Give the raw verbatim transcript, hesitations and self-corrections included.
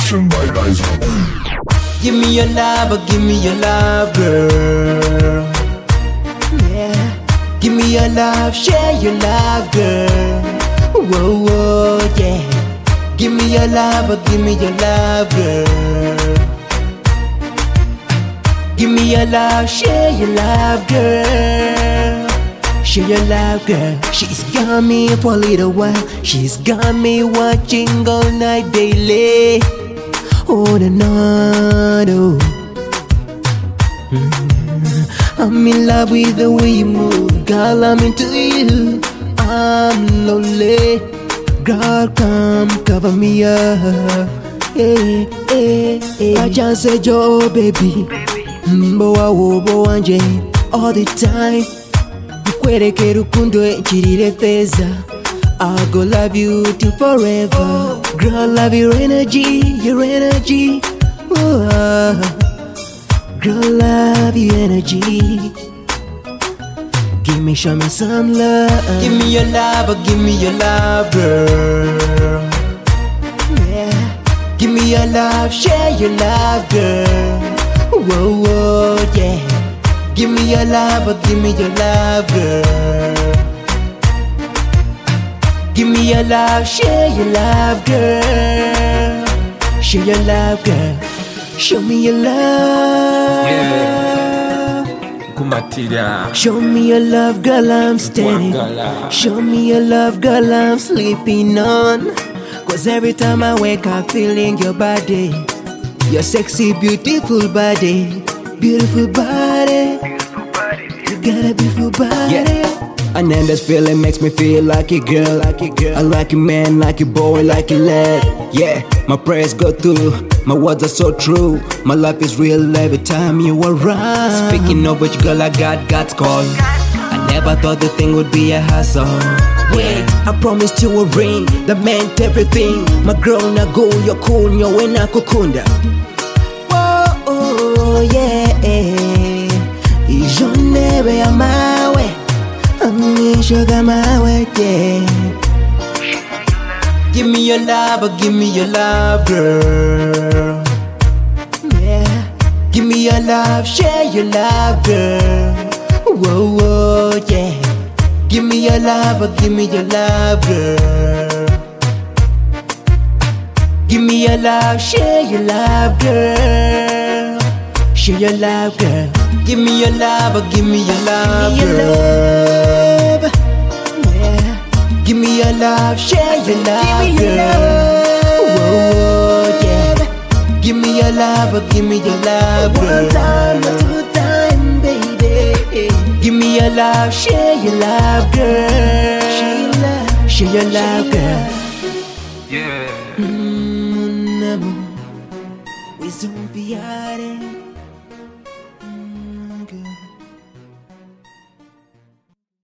Production by Rise. Give me your love, oh, give me your love, girl. Yeah. Give me your love, share your love, girl. Whoa, whoa, yeah. Give me your love, oh, give me your love, girl. Give me your love, share your love, girl. Share your love, girl. She's got me for a little while. She's got me watching all night daily. On and on, oh. Mm. I'm in love with the way you move, girl. I'm into you. I'm lonely, girl. Come cover me up. Hey, hey, hey. I just said, yo, baby. Mboa wobo wanje all the time. Kwereke rukundo nchirire pesa. I'll go love you till forever. Girl, love your energy, your energy. Oh, girl, love your energy. Give me, show me some love. Give me your love, oh, give me your love, girl. Yeah. Give me your love, share your love, girl. Whoa, whoa, yeah. Give me your love, oh, give me your love, girl. Give me your love, share your love, girl. Share your love, girl. Show me your love. Yeah. Kumatira. Show me your love, girl, I'm standing. Show me your love, girl, I'm sleeping on. Cause every time I wake up feeling your body. Your sexy, beautiful body. Beautiful body. You got a beautiful body. Yeah. And then this feeling makes me feel like a girl, like a girl. I like a man, like a boy, like a lad. Yeah, my prayers go through. My words are so true. My life is real every time you are around. Speaking of which, girl, I got God's call. I never thought the thing would be a hassle. Yeah, I promised you a ring that meant everything. My girl, now go, you're cool, you're when I kukunda. Whoa, oh, yeah. Ijonebe ya mawe. I'm sugar my way, yeah. Give me your love, oh, give me your love, girl. Yeah. Give me your love, share your love, girl. Whoa, whoa, yeah. Give me your love, oh, give me your love, girl. Give me your love, share your love, girl. Share your love, girl. Give me your love, oh, give me your love, girl. Yeah. Give me your love, share your love, girl. Whoa, yeah. Give me your love, oh, give me your love, girl. One time, two time, baby. Give me your love, share your love, girl. Share your love, girl. Yeah. Mm, we zombie.